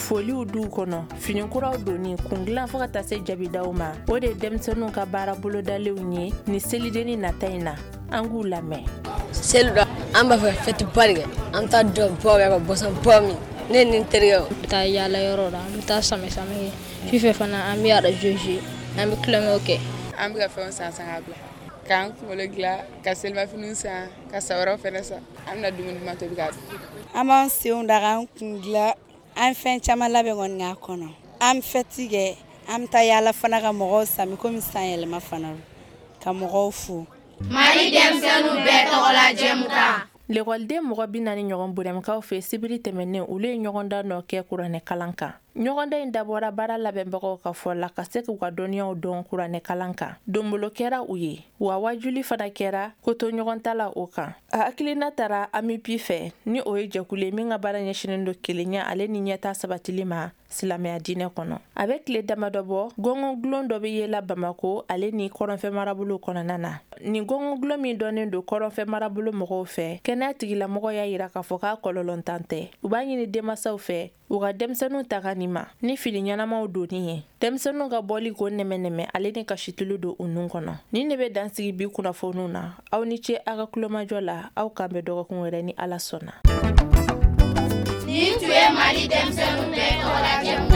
foliw du kɔnɔ finikuraw doni kungilan fo ka taa se jabidaw ma o de denmisɛnninw ka baara bolodalenw ye ni selideni nata in na an k'u lamɛn. Selida an b'a fɛ fɛti barikɛ an taa dɔn bɔ ka bɔsan bɔ min ne ni teriyaw taa yala yɔrɔ la an bɛ taa samɛ fifɛ fana an bɛ arajoji an bɛ kulonkɛw kɛ an bɛ ka fɛnw san ka bila k'an kunkolo dilan ka selimafiniw san ka sabaraw fɛnɛ san an bɛna dumuni duman tobi k'a dun. An b'an senw da k'an kun dilan an fɛn caman labɛn kɔni k'a kɔnɔ an fɛti kɛ an bɛ taa yala fana ka mɔgɔw sami komi san yɛlɛma fana ka mɔgɔw fo. Mali denmisɛnninw bɛɛ tɔgɔ la jɛmukan. L'école mɔgɔ 40 ɲɔgɔn Burɛmakaw fɛ sibiri tɛmɛnen olu ye ɲɔgɔndan dɔ kɛ kuranɛ kalan kan. Ɲɔgɔndan in dabɔra baara labɛnbagaw ka fɔ la ka se k'u ka dɔnniyaw dɔn kuranɛ kalan kan. Donbolo kɛra u ye wa wajuli fana kɛra koto ɲɔgɔn tala o kan. A hakilina taara Amipi fɛ ni o ye jɛkulu min ka baara ɲɛsinen don kelenya ale ni ɲɛta sabatili ma silamɛya diinɛ kɔnɔ. A bɛ tile damadɔ bɔ gɔngɔn gulon dɔ bɛ yela Bamako ale ni kɔrɔnfɛ marabolo kɔnɔna na. Ni gɔngɔn gulon min dɔnnen don kɔrɔnfɛ marabolo mɔgɔw fɛ kɛnɛya tigilamɔgɔ y'a yira k'a fɔ k'a kɔlɔlɔntan tɛ. U b'a ɲini denmansaw fɛ u ka denmisɛnninw ta ka ma ni fili ɲɛnamaw donni ye. Denmisɛnninw ka bɔli ko nɛmɛnɛmɛ ale ni kasitulu don u nun kɔnɔ. Ni ne bɛ dansigi bi kunnafoniw na aw ni ce aw ka kulomajɔ la aw kan bɛ dɔgɔkun wɛrɛ ni Ala sɔnna. Nin tun ye Mali denmisɛnninw bɛɛ tɔgɔ la jɛmukan.